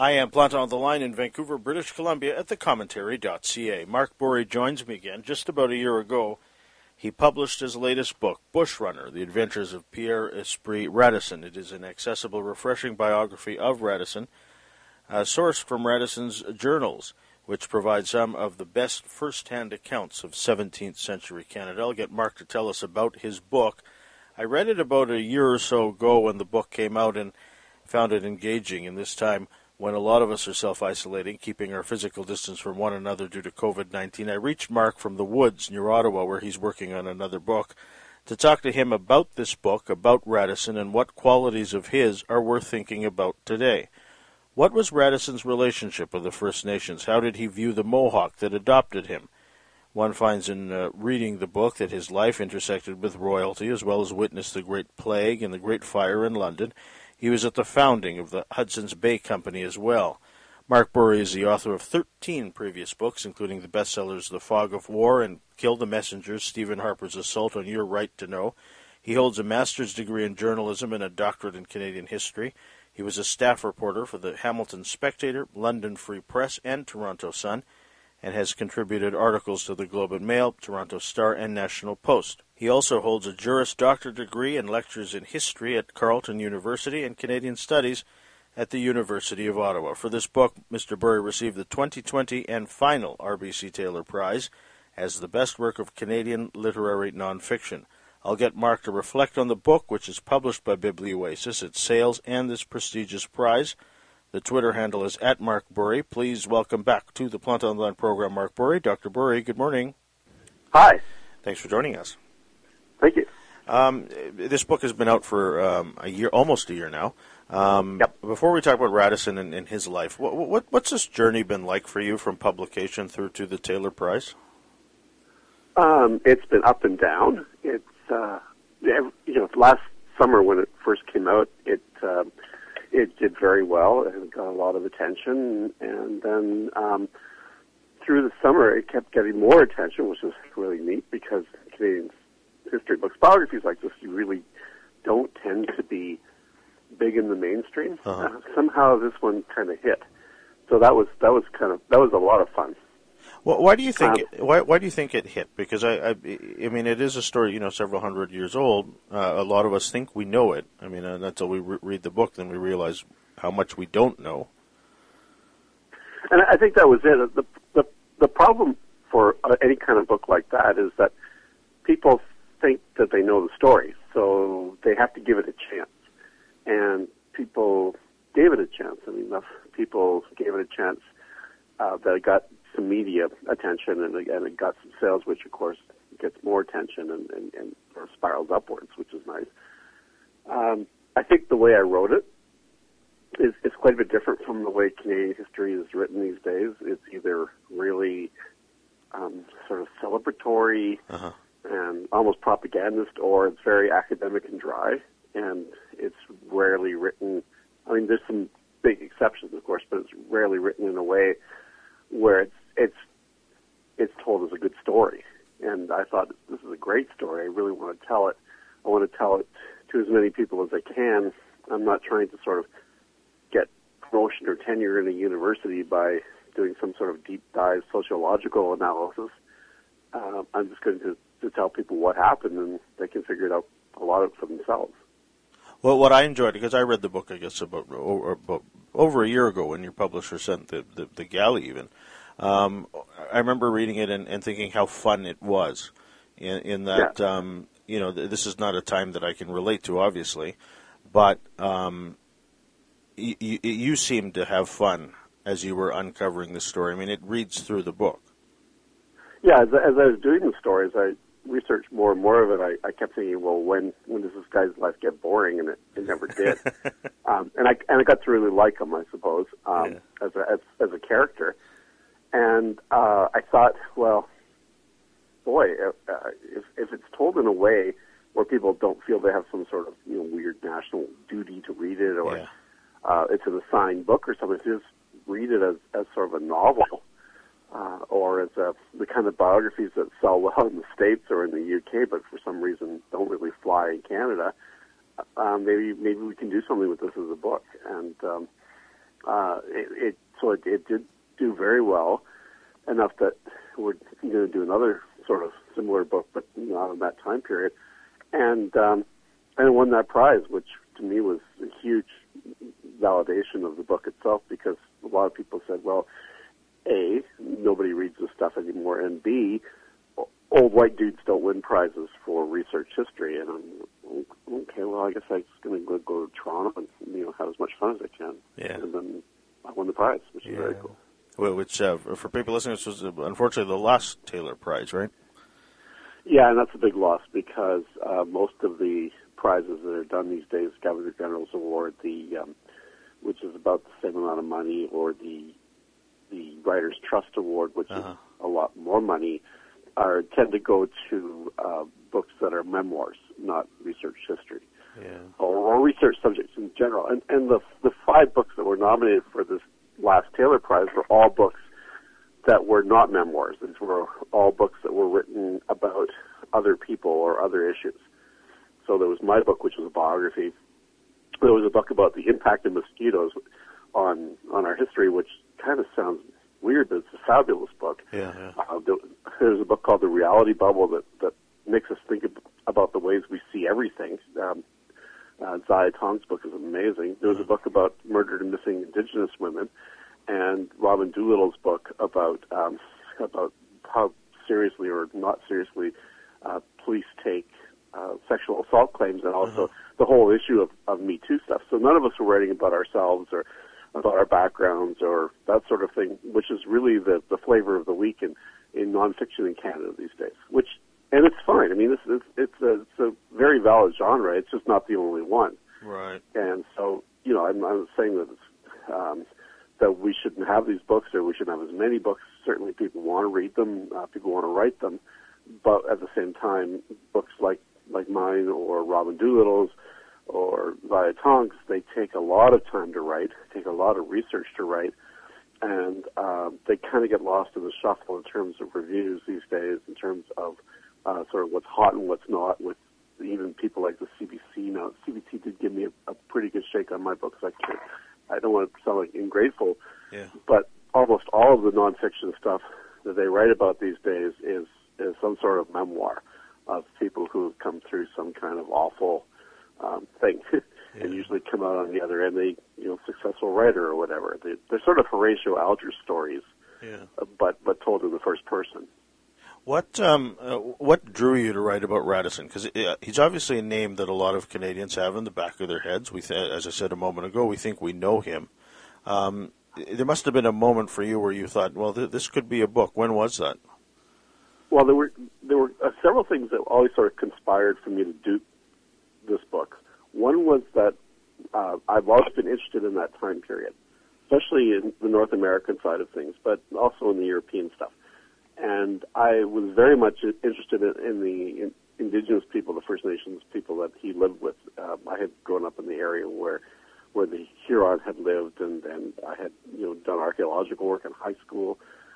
I am Planton on the line in Vancouver, British Columbia at thecommentary.ca. Mark Burry joins me again. Just about a year ago, he published his latest book, Bushrunner, The Adventures of Pierre Esprit Radisson. It is an accessible, refreshing biography of Radisson, sourced from Radisson's journals, which provide some of the best first-hand accounts of 17th century Canada. I'll get Mark to tell us about his book. I read it about a year or so ago when the book came out and found it engaging. And this time, when a lot of us are self-isolating, keeping our physical distance from one another due to COVID-19, I reached Mark from the woods near Ottawa, where he's working on another book, to talk to him about this book, about Radisson, and what qualities of his are worth thinking about today. What was Radisson's relationship with the First Nations? How did he view the Mohawk that adopted him? One finds in reading the book that his life intersected with royalty, as well as witnessed the Great Plague and the Great Fire in London. He was at the founding of the Hudson's Bay Company as well. Mark Burry is the author of 13 previous books, including the bestsellers The Fog of War and Kill the Messengers, Stephen Harper's Assault on Your Right to Know. He holds a master's degree in journalism and a doctorate in Canadian history. He was a staff reporter for the Hamilton Spectator, London Free Press, and Toronto Sun, and has contributed articles to the Globe and Mail, Toronto Star, and National Post. He also holds a Juris Doctor degree and lectures in history at Carleton University and Canadian Studies at the University of Ottawa. For this book, Mr. Burry received the 2020 and final RBC Taylor Prize as the best work of Canadian literary nonfiction. I'll get Mark to reflect on the book, which is published by Biblioasis, its sales, and this prestigious prize. The Twitter handle is @MarkBurry. Please welcome back to the Planton Online program, Mark Burry. Dr. Burry, good morning. Hi. Thanks for joining us. Thank you. This book has been out for a year, almost a year now. Yep. Before we talk about Radisson and his life, what's this journey been like for you from publication through to the Taylor Prize? It's been up and down. It's last summer when it first came out, it did very well and got a lot of attention, and then through the summer it kept getting more attention, which was really neat because Canadian history books, biographies like this, you really don't tend to be big in the mainstream. Somehow this one kind of hit, so that was a lot of fun. Well, why do you think why do you think it hit? Because I mean, it is a story, several hundred years old. A lot of us think we know it. I mean, until we read the book, then we realize how much we don't know. And I think that was it. The problem for any kind of book like that is that people think that they know the story, so they have to give it a chance. And people gave it a chance. I mean, enough people gave it a chance that it got some media attention and it got some sales, which of course gets more attention and sort of spirals upwards, which is nice. I think the way I wrote it is quite a bit different from the way Canadian history is written these days. It's either really sort of celebratory and almost propagandist, or it's very academic and dry, and it's rarely written. I mean, there's some big exceptions, of course, but it's rarely written in a way where it's told as a good story. And I thought, this is a great story. I really want to tell it. I want to tell it to as many people as I can. I'm not trying to sort of get promotion or tenure in a university by doing some sort of deep dive sociological analysis. I'm just going to tell people what happened, and they can figure it out a lot of it for themselves. Well, what I enjoyed, because I read the book, I guess, about over a year ago when your publisher sent the galley even. I remember reading it and thinking how fun it was in that, this is not a time that I can relate to, obviously, but you seemed to have fun as you were uncovering the story. I mean, it reads through the book. Yeah, as I was doing the stories, I researched more and more of it. I kept thinking, well, when does this guy's life get boring? And it never did. And I got to really like him, I suppose, as a character. And I thought, well, boy, if it's told in a way where people don't feel they have some sort of weird national duty to read it, or it's an assigned book or something, just read it as sort of a novel. Or as the kind of biographies that sell well in the States or in the UK, but for some reason don't really fly in Canada. Maybe we can do something with this as a book. And it did do very well, enough that we're going to do another sort of similar book, but not in that time period, and it won that prize, which to me was a huge validation of the book itself, because a lot of people said, well, A, nobody reads this stuff anymore, and B, old white dudes don't win prizes for research history. And I'm okay. Well, I guess I'm just going to go to Toronto and have as much fun as I can. Yeah. And then I won the prize, which is very cool. Well, which for people listening, this was unfortunately the last Taylor Prize, right? Yeah, and that's a big loss, because most of the prizes that are done these days, Governor General's Award, which is about the same amount of money, or the Writers' Trust Award, which is a lot more money, tend to go to books that are memoirs, not research history, or research subjects in general. And the 5 books that were nominated for this last Taylor Prize were all books that were not memoirs. These were all books that were written about other people or other issues. So there was my book, which was a biography. There was a book about the impact of mosquitoes on our history, which kind of sounds weird, but it's a fabulous book. There's a book called The Reality Bubble that makes us think about the ways we see everything. Zaya Tong's book is amazing. There was a book about murdered and missing Indigenous women, and Robin Doolittle's book about how seriously or not seriously police take sexual assault claims, and also the whole issue of Me Too stuff. So none of us were writing about ourselves or about our backgrounds or that sort of thing, which is really the flavor of the week in nonfiction in Canada these days. And it's fine. I mean, it's a very valid genre. It's just not the only one. Right. And so, I'm not saying that that we shouldn't have these books, or we shouldn't have as many books. Certainly, people want to read them. People want to write them. But at the same time, books like mine or Robin Doolittle's or Zaya Tong's, they take a lot of time to write, take a lot of research to write, and they kind of get lost in the shuffle in terms of reviews these days, in terms of sort of what's hot and what's not, with even people like the CBC. Now, CBC did give me a pretty good shake on my book, because I don't want to sound like ingrateful, but almost all of the nonfiction stuff that they write about these days is some sort of memoir of people who have come through some kind of awful thing, and usually come out on the other end, successful writer or whatever. They're sort of Horatio Alger stories, but told in the first person. What drew you to write about Radisson? Because he's obviously a name that a lot of Canadians have in the back of their heads. As I said a moment ago, we think we know him. There must have been a moment for you where you thought, well, this could be a book. When was that? Well, there were several things that always sort of conspired for me to do this book. One was that I've always been interested in that time period, especially in the North American side of things, but also in the European stuff. And I was very much interested in the Indigenous people, the First Nations people that he lived with. I had grown up in the area where the Huron had lived, and I had done archaeological work in high school,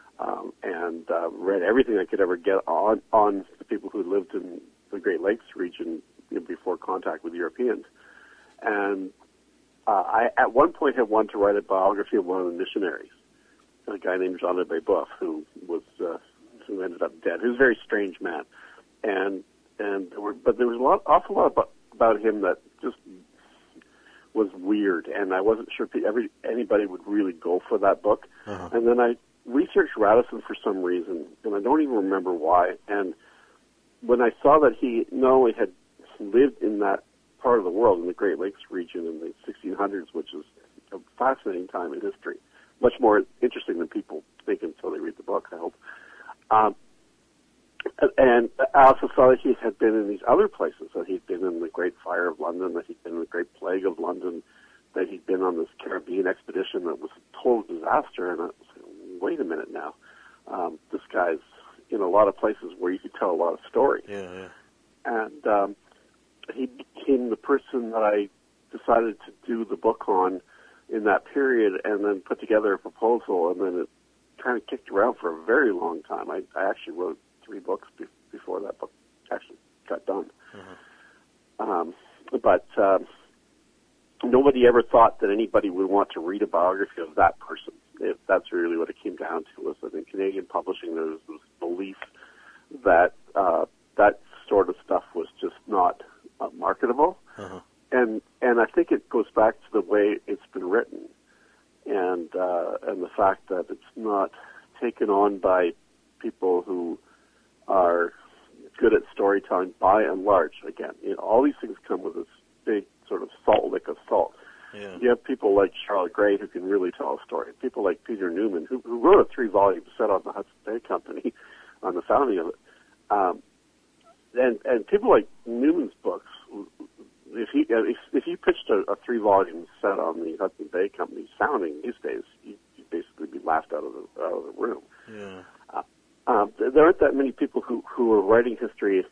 and read everything I could ever get on the people who lived in the Great Lakes region before contact with Europeans. And I at one point had wanted to write a biography of one of the missionaries, a guy named Jean-Abbé Boeuf, who ended up dead. He was a very strange man, but there was awful lot about him that just was weird, and I wasn't sure if anybody would really go for that book. And then I researched Radisson for some reason, and I don't even remember why. And when I saw that he not only had lived in that part of the world, in the Great Lakes region in the 1600s, which is a fascinating time in history, much more interesting than people think until they read the book, I hope. And I also saw that he had been in these other places, that he'd been in the Great Fire of London, that he'd been in the Great Plague of London, that he'd been on this Caribbean expedition that was a total disaster. And I was like, wait a minute now. This guy's in a lot of places where you could tell a lot of stories. And he became the person that I decided to do the book on in that period, and then put together a proposal, and then it kind of kicked around for a very long time. I actually wrote 3 books before that book actually got done. nobody ever thought that anybody would want to read a biography of that person. That's really what it came down to, was that in Canadian publishing there was this belief that that sort of stuff was just not marketable. Uh-huh. And I think it goes back to the way it's been written, and the fact that it's not taken on by people who are good at storytelling by and large. Again, all these things come with this big sort of salt lick of salt. Yeah. You have people like Charlotte Gray who can really tell a story. People like Peter Newman who wrote a 3-volume set on the Hudson Bay Company, on the founding of it. And people like Newman's books, if you pitched a 3-volume set on the Hudson Bay Company's founding these days, you'd basically be laughed out of the room. Yeah. There aren't that many people who are writing history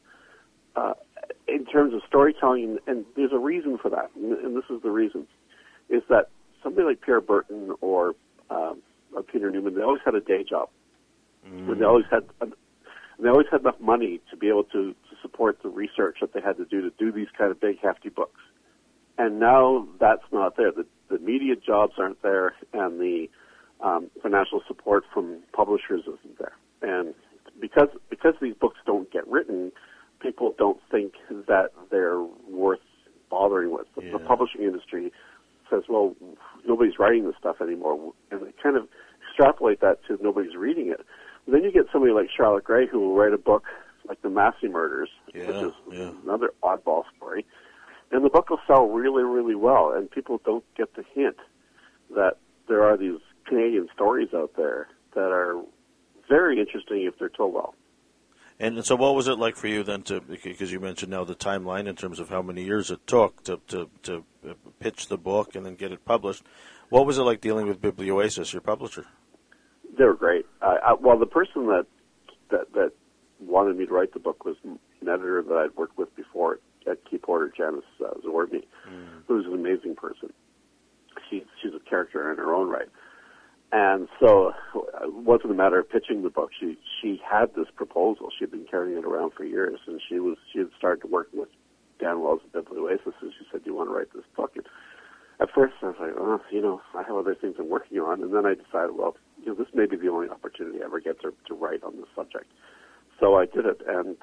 in terms of storytelling, and there's a reason for that, and this is the reason, is that somebody like Pierre Burton or Peter Newman, they always had a day job. And they always had enough money to be able to support the research that they had to do these kind of big, hefty books. And now that's not there. The media jobs aren't there, and the financial support from publishers isn't there. And because these books don't get written, people don't think that they're worth bothering with. The publishing industry says, well, nobody's writing this stuff anymore, and they kind of extrapolate that to nobody's reading it. And then you get somebody like Charlotte Gray who will write a book like The Massey Murders, which is another oddball story, and the book will sell really, really well, and people don't get the hint that there are these Canadian stories out there that are very interesting if they're told well. And so what was it like for you then because you mentioned now the timeline in terms of how many years it took to pitch the book and then get it published. What was it like dealing with Biblioasis, your publisher? They were great. Well, the person that wanted me to write the book was an editor that I'd worked with before at Key Porter, Janice Zordny, who's an amazing person. She's a character in her own right. And so it wasn't a matter of pitching the book. She had this proposal. She had been carrying it around for years, and she had started working with Dan Wells at Biblioasis, and she said, "Do you want to write this book?" And at first I was like, I have other things I'm working on. And then I decided, well, this may be the only opportunity I ever get to write on this subject. So I did it, and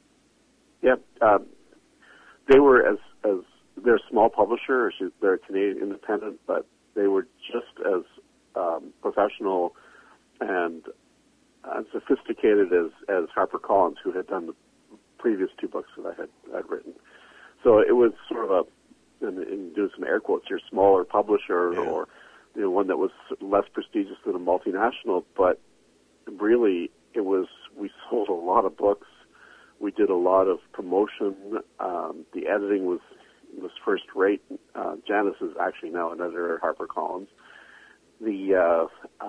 they were they're a small publisher. They're a Canadian independent, but they were just as professional and sophisticated as HarperCollins, who had done the previous 2 books that I'd written. So it was sort of and do some air quotes here, smaller publisher, or one that was less prestigious than a multinational, but really we sold a lot of books. We did a lot of promotion. The editing was first rate. Janice is actually now an editor at HarperCollins. The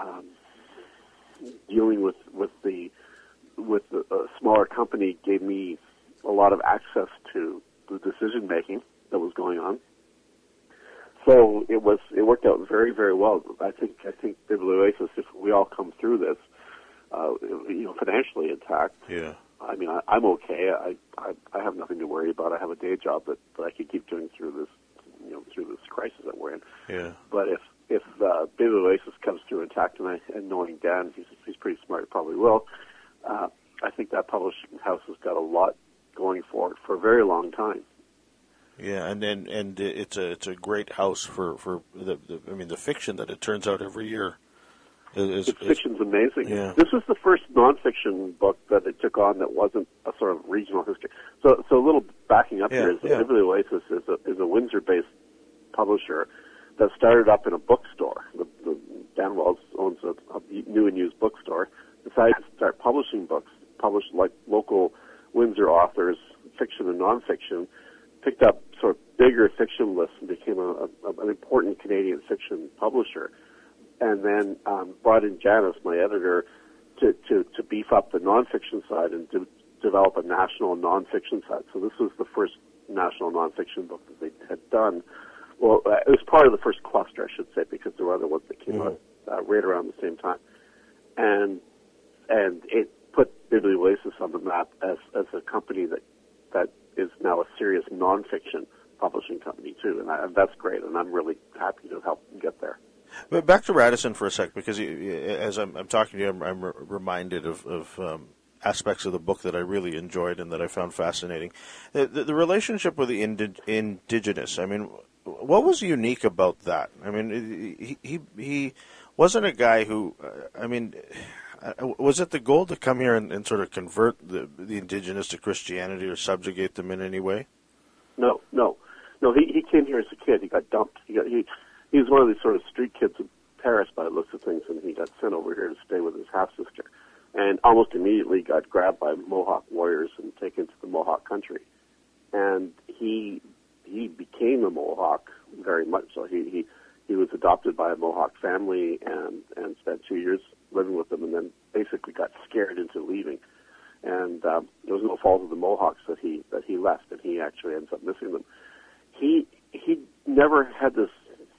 dealing with the smaller company gave me a lot of access to the decision making that was going on. So it worked out very, very well. I think Biblioasis, if we all come through this, financially intact. Yeah. I mean, I'm okay. I have nothing to worry about. I have a day job that I could keep doing through this crisis that we're in. Yeah. But if Biblioasis comes through intact, and knowing Dan, he's pretty smart, probably will. I think that publishing house has got a lot going for it for a very long time. Yeah, and it's a great house for the fiction that it turns out every year. Fiction's amazing. Yeah. This was the first nonfiction book that it took on that wasn't a sort of regional history. So a little backing up here is that Biblioasis is a Windsor-based publisher that started up in a bookstore. The Dan Wells owns a new and used bookstore. Decided to start publishing books, published like local Windsor authors, fiction and nonfiction. Picked up sort of bigger fiction lists and became an important Canadian fiction publisher. And then brought in Janice, my editor, to beef up the nonfiction side and to develop a national nonfiction side. So this was the first national nonfiction book that they had done. Well, it was part of the first cluster, I should say, because there were other ones that came out right around the same time. And it put Biblioasis on the map as a company that is now a serious nonfiction publishing company too, and that's great, and I'm really happy to help him get there. But back to Radisson for a sec, because as I'm talking to you, I'm reminded of aspects of the book that I really enjoyed and that I found fascinating. The relationship with the indigenous. I mean, what was unique about that? I mean, he wasn't a guy who. I mean, was it the goal to come here and sort of convert the indigenous to Christianity or subjugate them in any way? No. He came here as a kid. He got dumped. He was one of these sort of street kids in Paris by the looks of things, and he got sent over here to stay with his half-sister. And almost immediately got grabbed by Mohawk warriors and taken to the Mohawk country. And he became a Mohawk very much so. He was adopted by a Mohawk family and spent 2 years living with them, and then basically got scared into leaving. And it was no fault of the Mohawks that he left, and he actually ends up missing them. He never had this.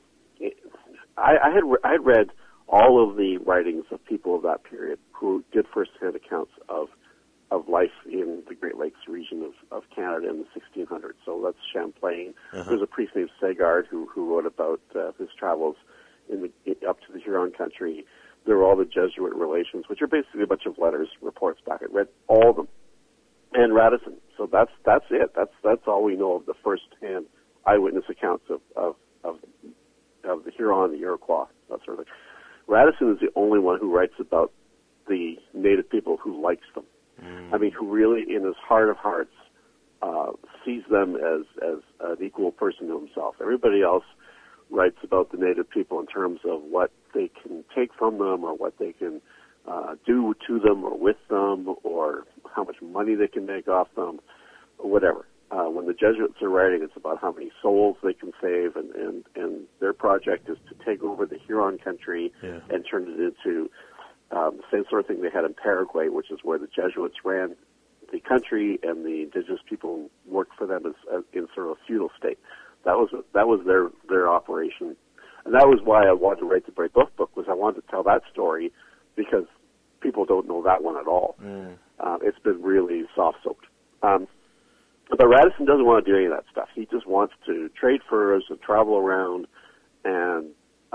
I had read all of the writings of people of that period who did first-hand accounts of life in the Great Lakes region of Canada in the 1600s. So that's Champlain. Uh-huh. There's a priest named Sagard who wrote about his travels up to the Huron country. There were all the Jesuit relations, which are basically a bunch of letters, reports back. I read all of them. And Radisson. So that's it. That's all we know of the first-hand eyewitness accounts of the Huron, the Iroquois, that sort of thing. Radisson is the only one who writes about the native people who likes them. I mean, who really, in his heart of hearts, sees them as an equal person to himself. Everybody else writes about the native people in terms of what they can take from them or what they can do to them or with them or how much money they can make off them or whatever. When the Jesuits are writing, it's about how many souls they can save, and their project is to take over the Huron country and turn it into the same sort of thing they had in Paraguay, which is where the Jesuits ran the country and the indigenous people worked for them as in sort of a feudal state. That was their operation, and that was why I wanted to write the Bray Book was I wanted to tell that story because people don't know that one at all. It's been really soft-soaped. But Radisson doesn't want to do any of that stuff. He just wants to trade furs and travel around and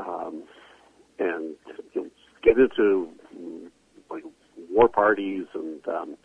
get into like war parties and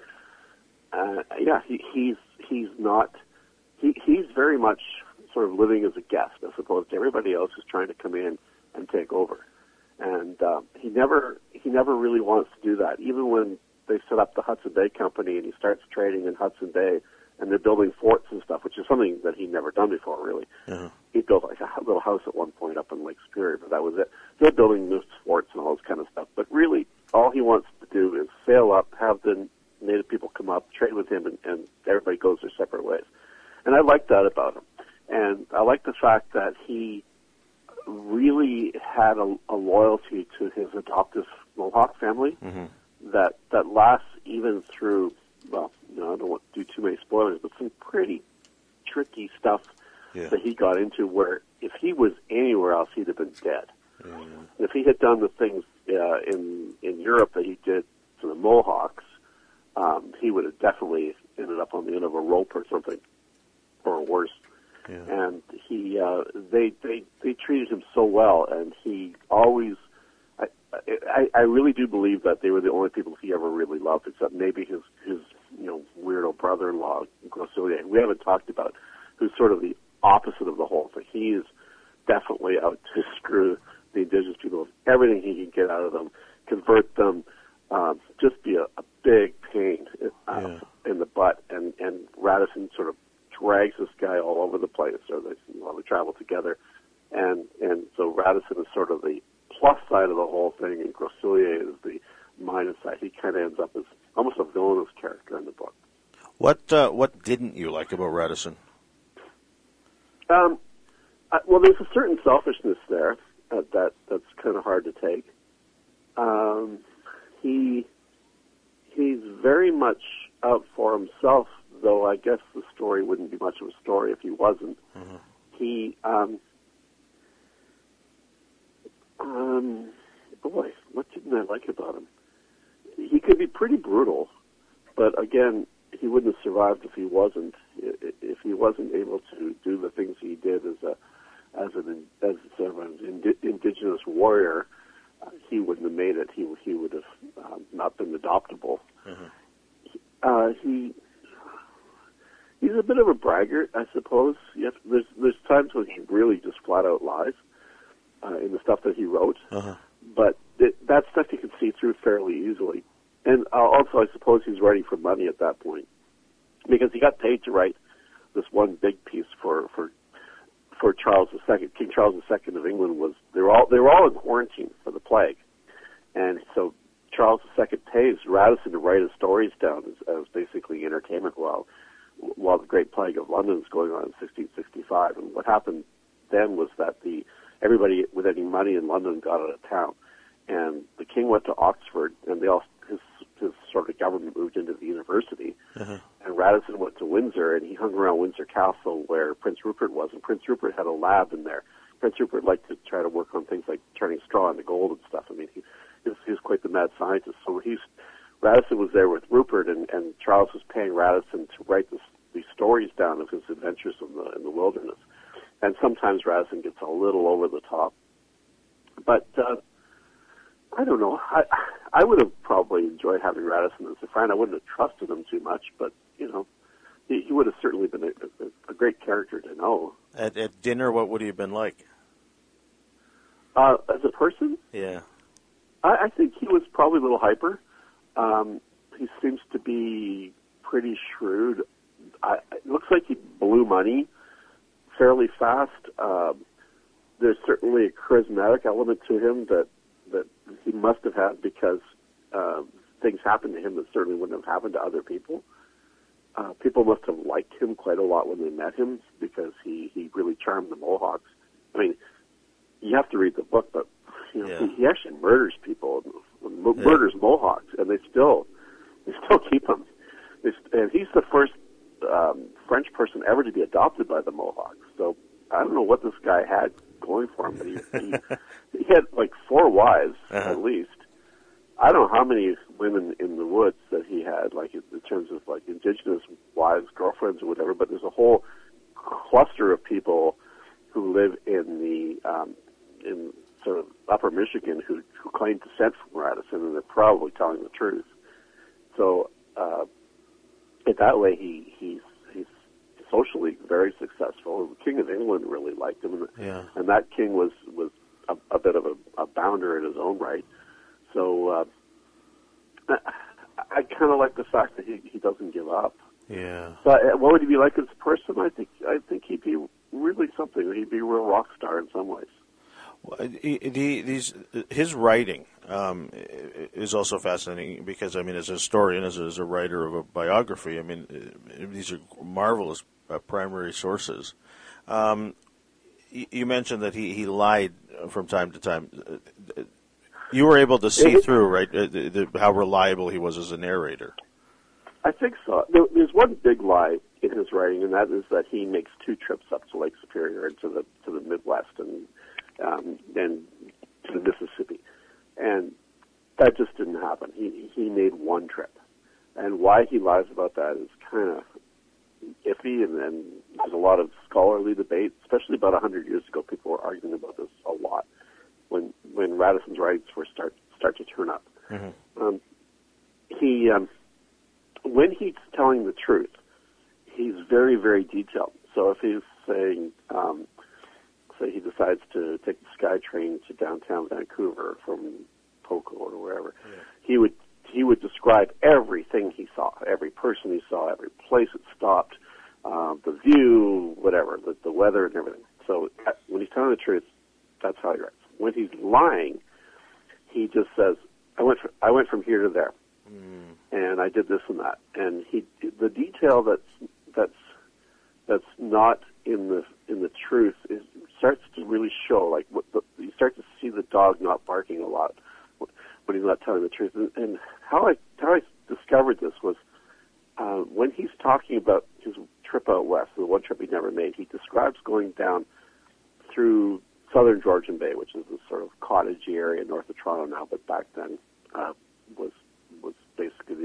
he's very much sort of living as a guest as opposed to everybody else who's trying to come in and take over. And he never really wants to do that. Even when they set up the Hudson Bay Company and he starts trading in Hudson Bay and they're building forts and stuff, which is something that he'd never done before, really. Uh-huh. He built like a little house at one point up in Lake Superior, but that was it. They're building new forts and all this kind of stuff. But really, all he wants to do is sail up, have the native people come up, trade with him, and everybody goes their separate ways. And I like that about him. And I like the fact that he really had a loyalty to his adoptive Mohawk family that lasts even through, well, I don't want to do too many spoilers, but some pretty tricky stuff that he got into where if he was anywhere else, he'd have been dead. If he had done the things in Europe that he did to the Mohawks, he would have definitely ended up on the end of a rope or something, or worse. And they treated him so well, and he always. I really do believe that they were the only people he ever really loved, except maybe his weirdo brother-in-law, Groseilliers, we haven't talked about, who's sort of the opposite of the whole thing. He is definitely out to screw the indigenous people of everything he can get out of them, convert them, just be a big pain in the butt. And Radisson sort of drags this guy all over the place, or they travel together. And so Radisson is sort of the plus side of the whole thing, and Groseilliers is the minus side. He kind of ends up as almost a villainous character in the book. What didn't you like about Radisson? Well, there's a certain selfishness there that's kind of hard to take. He's very much out for himself, though I guess the story wouldn't be much of a story if he wasn't. He, boy, what didn't I like about him? He could be pretty brutal, but again, he wouldn't have survived if he wasn't able to do the things he did as sort of an indigenous warrior. He wouldn't have made it. He would have not been adoptable. He's a bit of a braggart, I suppose. Yes, there's times when he really just flat out lies in the stuff that he wrote, but that stuff you can see through fairly easily. And also, I suppose he's writing for money at that point, because he got paid to write this one big piece for Charles II. King Charles II of England they were all in quarantine for the plague, and so Charles II pays Radisson to write his stories down as basically entertainment while the Great Plague of London is going on in 1665. And what happened then was that everybody with any money in London got out of town, and the king went to Oxford, and his sort of government moved into the university, and Radisson went to Windsor, and he hung around Windsor Castle where Prince Rupert was, and Prince Rupert had a lab in there. Prince Rupert liked to try to work on things like turning straw into gold and stuff. I mean, he was quite the mad scientist. So Radisson was there with Rupert, and Charles was paying Radisson to write these stories down of his adventures in the wilderness. And sometimes Radisson gets a little over the top. But I don't know. I would have probably enjoyed having Radisson as a friend. I wouldn't have trusted him too much, but, he would have certainly been a great character to know. At dinner, what would he have been like? As a person? Yeah. I think he was probably a little hyper. He seems to be pretty shrewd. It looks like he blew money fairly fast. There's certainly a charismatic element to him that he must have had, because things happened to him that certainly wouldn't have happened to other people. People must have liked him quite a lot when they met him, because he really charmed the Mohawks. I mean, you have to read the book, but he actually murders people, murders Mohawks, and they still keep him. And he's the first French person ever to be adopted by the Mohawks. So I don't know what this guy had going for him, but he had like 4 wives at least. I don't know how many women in the woods that he had, like in terms of like indigenous wives, girlfriends, or whatever. But there's a whole cluster of people who live in sort of Upper Michigan who claim descent from Radisson, and they're probably telling the truth. So in that way, he's socially very successful. The King of England really liked him, and that king was a bit of a bounder in his own right. So I kind of like the fact that he doesn't give up. Yeah. But what would he be like as a person? I think he'd be really something. He'd be a real rock star in some ways. Well, his writing is also fascinating, because, I mean, as a historian, as a writer of a biography, I mean, these are marvelous primary sources. You mentioned that he lied from time to time. You were able to see through, right, how reliable he was as a narrator. I think so. There's one big lie in his writing, and that is that he makes 2 trips up to Lake Superior and to the Midwest and to the Mississippi, and that just didn't happen. He made 1 trip, and why he lies about that is kind of iffy, and there's a lot of scholarly debate, especially about 100 years ago. People were arguing about this a lot when Radisson's writings first start to turn up. Mm-hmm. When he's telling the truth, he's very, very detailed. So if he's saying, say he decides to take the SkyTrain to downtown Vancouver from Poco or wherever, he would describe everything he saw, every person he saw, every place it stopped, the view, whatever, the weather and everything. So when he's telling the truth, that's how he writes. When he's lying, he just says, I went from here to there, and I did this and that. And the detail that's not in the truth starts to really show. Like you start to see the dog not barking a lot when he's not telling the truth. And how I discovered this was when he's talking about his trip out west, the one trip he never made. He describes going down through southern Georgian Bay, which is this sort of cottagey area north of Toronto now, but back then was basically the old country.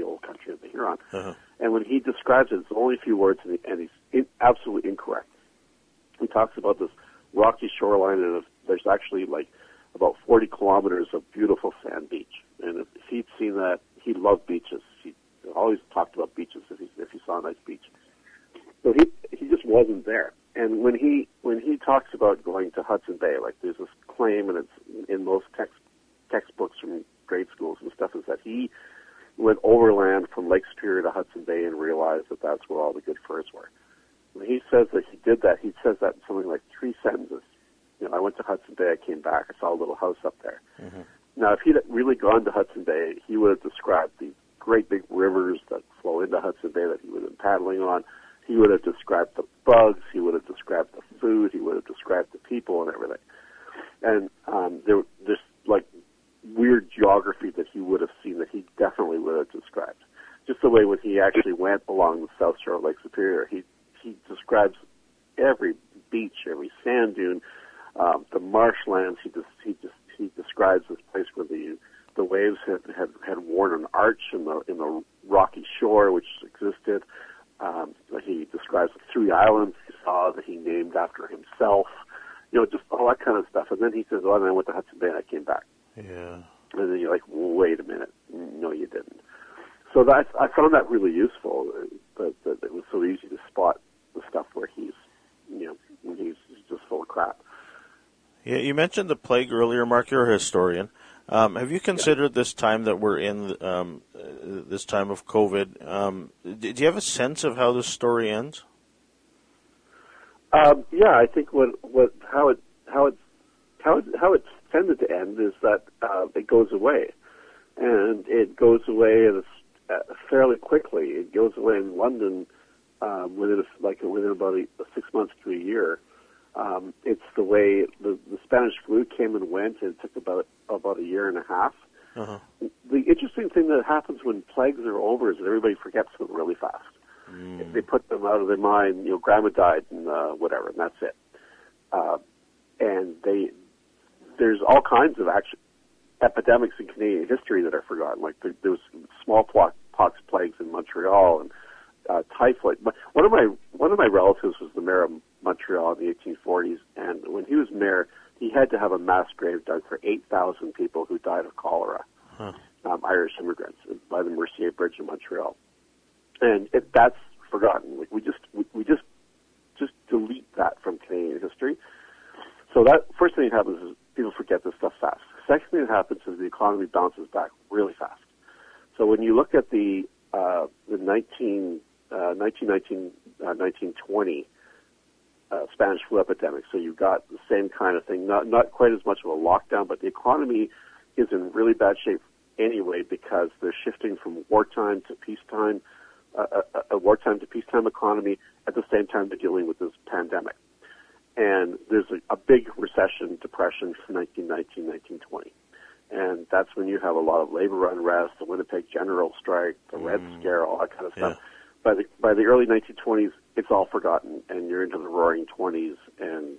Lake of the Huron. Uh-huh. And when he describes it, it's only a few words, and he's absolutely incorrect. He talks about this rocky shoreline, and there's actually like about 40 kilometers of beautiful sand beach. And if he'd seen that, he loved beaches. He always talked about beaches if he saw a nice beach. So he just wasn't there. And when he talks about going to Hudson Bay, like there's this claim, and it's in most textbooks from grade schools and stuff, is that he went overland from Lake Superior to Hudson Bay and realized that that's where all the good furs were. When he says that he did that, he says that in something like 3 sentences. You know, I went to Hudson Bay, I came back, I saw a little house up there. Mm-hmm. Now, if he'd really gone to Hudson Bay, he would have described the great big rivers that flow into Hudson Bay that he would have been paddling on. He would have described the bugs, he would have described the food, he would have described the people and everything. And there's like weird geography that he would have seen that he definitely would have described. Just the way when he actually went along the south shore of Lake Superior, he describes every beach, every sand dune, the marshlands. He describes this place where the waves had worn an arch in the rocky shore which existed. He describes the 3 islands he saw that he named after himself. You know, just all that kind of stuff. And then he says, "Oh, and I went to Hudson Bay and I came back." Yeah. And then you're like, "Wait a minute, no, you didn't." So I found that really useful. That it was so easy to spot the stuff where he's just full of crap. Yeah, you mentioned the plague earlier, Mark. You're a historian. Have you considered this time that we're in, this time of COVID? Do you have a sense of how this story ends? Yeah, I think how it's tended to end is that it goes away, and it goes away fairly quickly. It goes away in London within about 6 months to a year. It's the way the Spanish flu came and went, and it took about a year and a half. Uh-huh. The interesting thing that happens when plagues are over is that everybody forgets them really fast. If they put them out of their mind, you know, grandma died and whatever, and that's it. And there's all kinds of epidemics in Canadian history that are forgotten. Like there was smallpox plagues in Montreal and typhoid. One of my relatives was the mayor of Montreal in the 1840s, and when he was mayor, he had to have a mass grave dug for 8,000 people who died of cholera, Irish immigrants, by the Mercier Bridge in Montreal. And that's forgotten. Like we just delete that from Canadian history. So that first thing that happens is people forget this stuff fast. Second thing that happens is the economy bounces back really fast. So when you look at the 1920 Spanish flu epidemic, so you got the same kind of thing, not quite as much of a lockdown, but the economy is in really bad shape anyway because they're shifting from wartime to peacetime, a wartime to peacetime economy. At the same time, they're dealing with this pandemic. And there's a big depression from 1919, 1920. And that's when you have a lot of labor unrest, the Winnipeg General Strike, the Red Scare, all that kind of stuff. Yeah. By the early 1920s, it's all forgotten, and you're into the Roaring 20s, and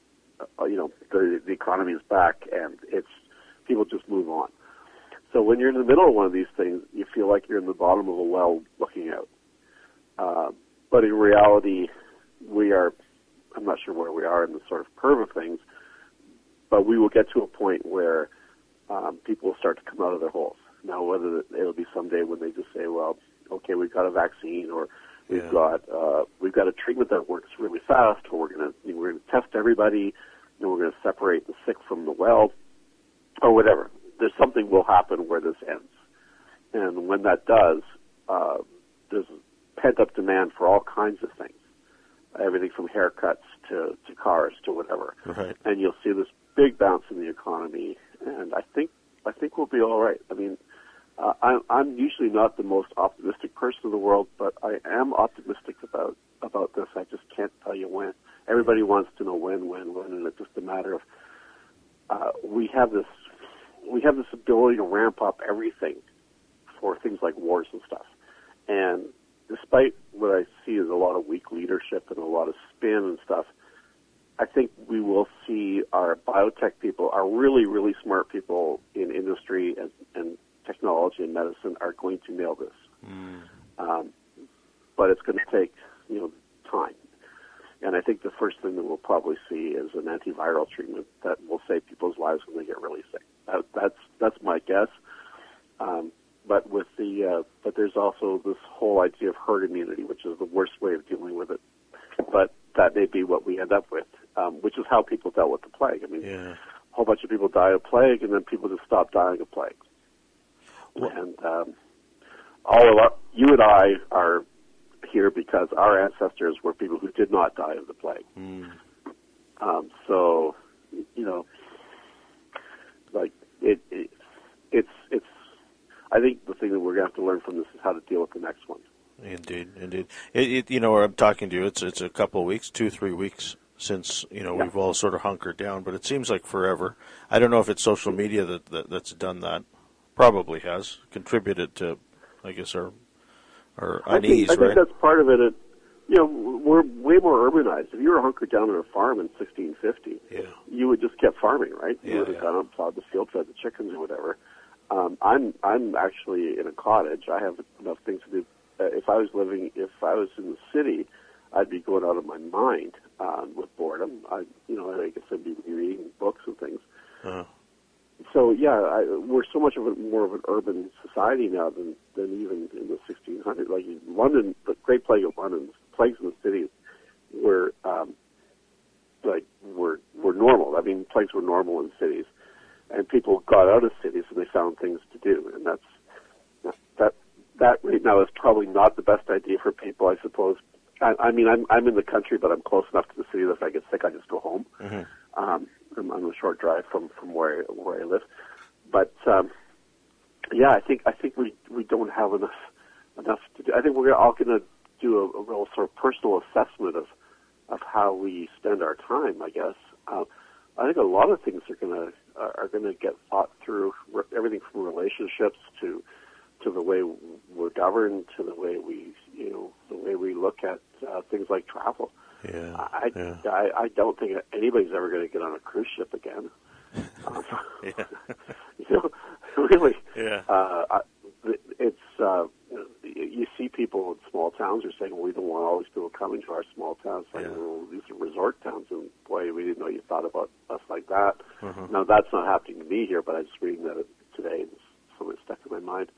the economy is back, and people just move on. So when you're in the middle of one of these things, you feel like you're in the bottom of a well looking out. But in reality, I'm not sure where we are in the sort of curve of things, but we will get to a point where people will start to come out of their holes. Now, whether it'll be someday when they just say, well, okay, we've got a vaccine, or we've got a treatment that works really fast, or we're going to test everybody, and we're going to separate the sick from the well, or whatever. There's something will happen where this ends. And when that does, there's pent-up demand for all kinds of things, everything from haircuts to cars to whatever. Right. And you'll see this big bounce in the economy, and I think we'll be all right. I mean, I'm usually not the most optimistic person in the world, but I am optimistic about this. I just can't tell you when. Everybody wants to know when, and it's just a matter of we have this ability to ramp up everything for things like wars and stuff. And despite what I see as a lot of weak leadership and a lot of spin and stuff, I think we will see our biotech people, our really, really smart people in industry and technology and medicine are going to nail this. But it's going to take, time. And I think the first thing that we'll probably see is an antiviral treatment that will save people's lives when they get really sick. That's my guess. But there's also this whole idea of herd immunity, which is the worst way of dealing with it. But that may be what we end up with, which is how people dealt with the plague. I mean, a whole bunch of people die of plague, and then people just stop dying of plague. Well, and you and I are here because our ancestors were people who did not die of the plague. So, it's. I think the thing that we're going to have to learn from this is how to deal with the next one. Indeed. I'm talking to you. It's a couple of weeks, 2-3 weeks since we've all sort of hunkered down, but it seems like forever. I don't know if it's social media that's done that. Probably has contributed to, I guess, our unease. I think that's part of it. We're way more urbanized. If you were hunkered down on a farm in 1650, you would just kept farming, right? You would have gone out, plowed the field, fed the chickens or whatever. I'm actually in a cottage. I have enough things to do. If I was in the city, I'd be going out of my mind with boredom. I guess I'd be reading books and things. So we're so much more of an urban society now than even in the 1600s. Like in London, the Great Plague of London, plagues in the cities were normal. I mean, plagues were normal in cities, and people got out of cities and they found things to do, and that right now is probably not the best idea for people, I suppose. I mean, I'm in the country, but I'm close enough to the city that if I get sick, I just go home. I'm on a short drive from where I live, but I think we don't have enough to do. I think we're all going to do a real sort of personal assessment of how we spend our time. I guess I think a lot of things are going to get thought through. Everything from relationships to the way we're governed, to the way we look at things like travel. I don't think anybody's ever going to get on a cruise ship again. Really. You see people in small towns are saying, well, we don't want all these people coming to our small towns. Well, these are resort towns, and boy, we didn't know you thought about us like that. Now, that's not happening to me here, but I was reading that today, and something stuck in my mind.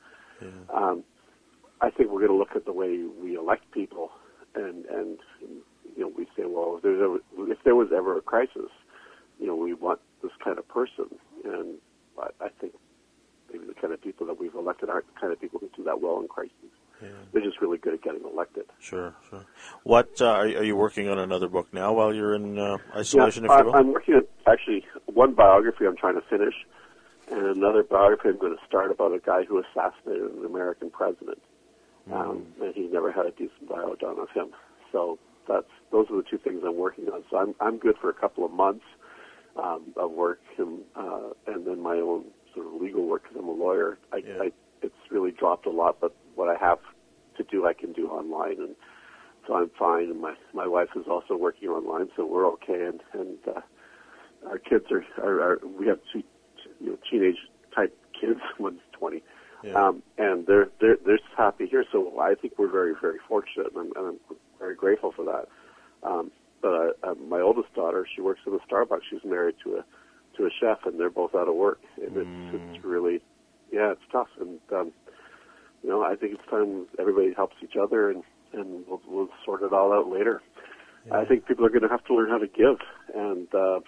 I think we're going to look at the way we elect people, and we say, well, if there was ever a crisis, we want this kind of person, and I think maybe the kind of people that we've elected aren't the kind of people who do that well in crises. They're just really good at getting elected. Sure. What are you working on another book now while you're in isolation? If you will? I'm working on actually one biography I'm trying to finish, and another biography I'm going to start about a guy who assassinated an American president, and he never had a decent bio done of him. So those are the two things I'm working on. So I'm good for a couple of months of work, and then my own sort of legal work because I'm a lawyer. It's really dropped a lot, but what I have to do, I can do online, and so I'm fine. And my wife is also working online, so we're okay. And our kids are we have two teenage type kids. One's 20, and they're happy here. So I think we're very, very fortunate, and I'm very grateful for that. But my oldest daughter, she works in a Starbucks. She's married to a chef, and they're both out of work. And it's really, it's tough. And I think it's time everybody helps each other, and we'll sort it all out later. I think people are going to have to learn how to give and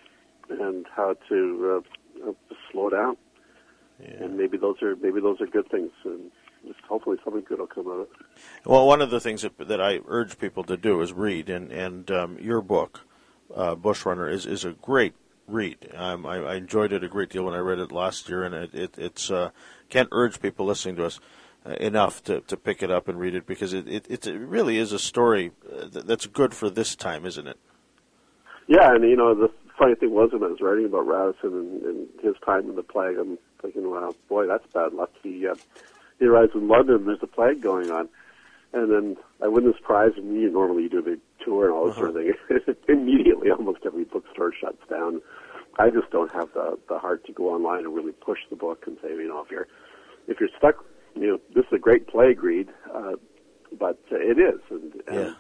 how to slow down. And maybe those are good things, and just hopefully something good will come out of it. Well, one of the things that I urge people to do is read, and your book, Bush Runner, is a great read. I enjoyed it a great deal when I read it last year, and it's can't urge people listening to us enough to pick it up and read it, because it really is a story that's good for this time, isn't it? Yeah, and the funny thing was, when I was writing about Radisson and his time in the plague, I'm thinking, well, boy, that's bad luck. He arrives in London, and there's a plague going on. And then I win this prize, and normally you do a big tour and all this sort of thing. Immediately, almost every bookstore shuts down. I just don't have the heart to go online and really push the book and say, if you're stuck this is a great plague read, but it is, and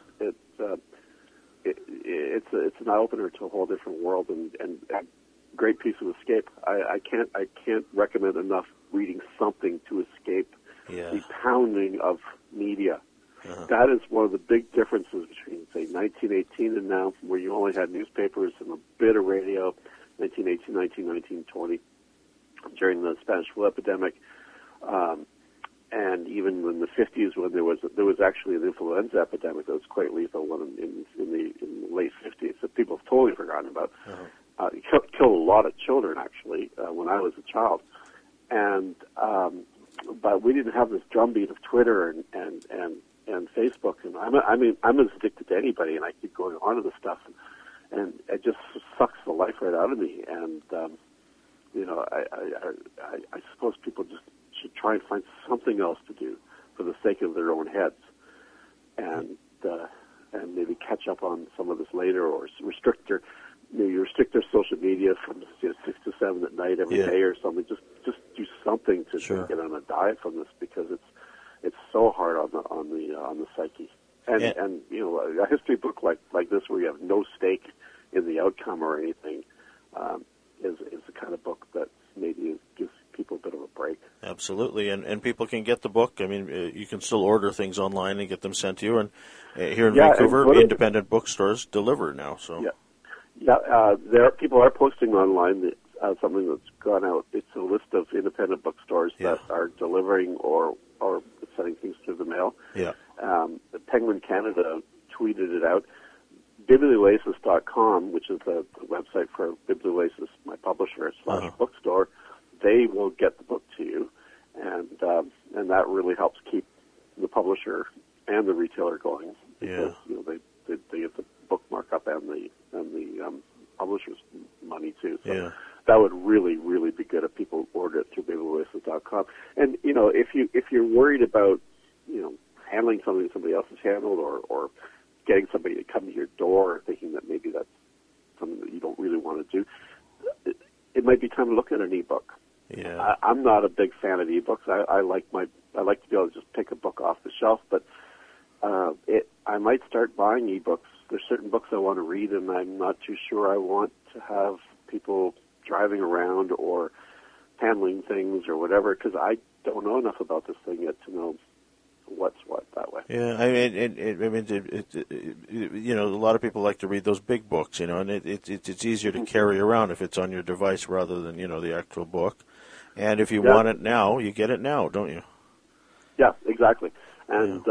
it's an eye opener to a whole different world, and a great piece of escape. I can't recommend enough reading something to escape the pounding of media. That is one of the big differences between, say, 1918 and now, where you only had newspapers and a bit of radio, 1918, 1919, 20, during the Spanish flu epidemic, and even in the 50s when there was actually an influenza epidemic that was quite lethal in the late 50s that people have totally forgotten about. It killed a lot of children, actually, when I was a child. And but we didn't have this drumbeat of Twitter and Facebook, and I'm as addicted to anybody, and I keep going on to this stuff, and it just sucks the life right out of me. And I suppose people just should try and find something else to do for the sake of their own heads, and maybe catch up on some of this later, or restrict their social media from 6 to 7 at night every day or something. Just do something to get on a diet from this, because it's so hard on the psyche. And a history book like this, where you have no stake in the outcome or anything, is the kind of book that maybe gives people a bit of a break. Absolutely, and people can get the book. I mean, you can still order things online and get them sent to you. And here in Vancouver, independent bookstores deliver now. So people are posting online something that's gone out. It's a list of independent bookstores that are delivering or sending things through the mail. The Penguin Canada tweeted it out. Biblioasis.com, which is the website for Biblioasis, my publisher / bookstore, they will get the book to you, and that really helps keep the publisher and the retailer going, because they get the book markup and the publisher's money too. So that would really, really be good if people order it through Biblioasis.com. And if you're worried about handling something somebody else has handled, or getting somebody to come to your door, thinking that maybe that's something that you don't really want to do, it might be time to look at an ebook. I'm not a big fan of ebooks. I like to be able to just pick a book off the shelf, but I might start buying ebooks. There's certain books I want to read, and I'm not too sure I want to have people driving around or handling things or whatever, because I don't know enough about this thing yet to know what's what that way. Yeah, a lot of people like to read those big books, and it's easier to carry around if it's on your device rather than the actual book. And if you want it now, you get it now, don't you? Yeah, exactly. And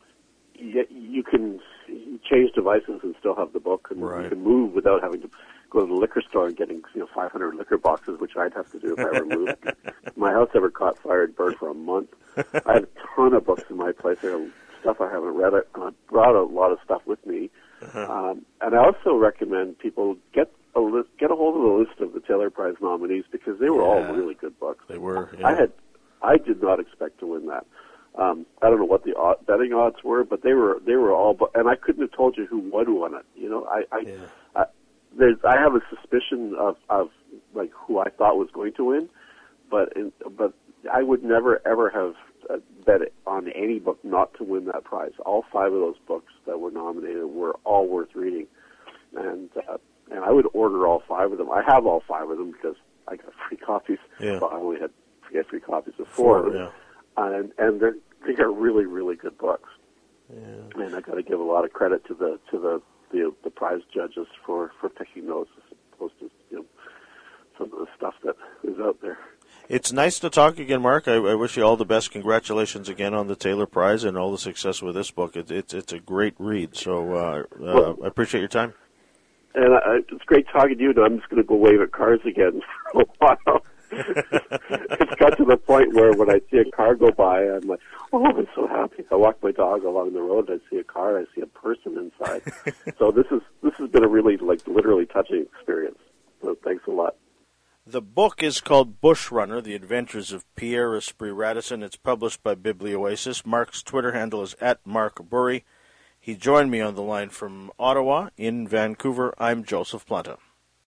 you can change devices and still have the book, and you can move without having to go to the liquor store and getting 500 liquor boxes, which I'd have to do if I ever moved. My house ever caught fire and burned for a month. I have a ton of books in my place. There are stuff I haven't read. I brought a lot of stuff with me. And I also recommend people get a hold of the list of the Taylor Prize nominees, because they were all really good books. They were. I did not expect to win that. I don't know what the betting odds were, but they were all. And I couldn't have told you who would won it. I have a suspicion of like who I thought was going to win, but I would never ever have bet on any book not to win that prize. All 5 of those books that were nominated were all worth reading, and I would order all 5 of them. I have all 5 of them because I got free copies. Well, I only had free copies of 4 of them, and they are really, really good books. And I got to give a lot of credit to the prize judges for picking those, as opposed to some of the stuff that is out there. It's nice to talk again, Mark. I wish you all the best. Congratulations again on the Taylor Prize and all the success with this book. It's a great read. So I appreciate your time. And it's great talking to you. I'm just going to go wave at cars again for a while. It's got to the point where when I see a car go by, I'm like, oh, I'm so happy. I walk my dog along the road, I see a car, I see a person inside. So this has been a really, literally touching experience. So thanks a lot. The book is called Bush Runner, The Adventures of Pierre Esprit Radisson. It's published by Biblioasis. Mark's Twitter handle is @MarkBurry. He joined me on the line from Ottawa. In Vancouver, I'm Joseph Planta.